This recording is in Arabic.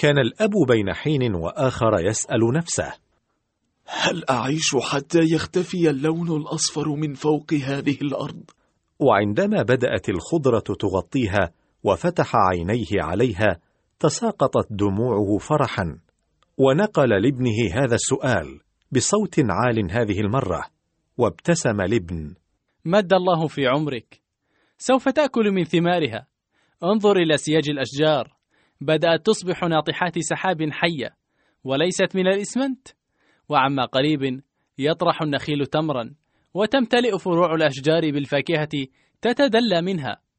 كان الأب بين حين وآخر يسأل نفسه: هل أعيش حتى يختفي اللون الأصفر من فوق هذه الأرض؟ وعندما بدأت الخضرة تغطيها وفتح عينيه عليها تساقطت دموعه فرحا، ونقل لابنه هذا السؤال بصوت عال هذه المرة، وابتسم الابن: مد الله في عمرك، سوف تأكل من ثمارها. انظر إلى سياج الأشجار، بدأت تصبح ناطحات سحاب حية وليست من الإسمنت. وعما قريب يطرح النخيل تمرا، وتمتلئ فروع الأشجار بالفاكهة تتدلى منها.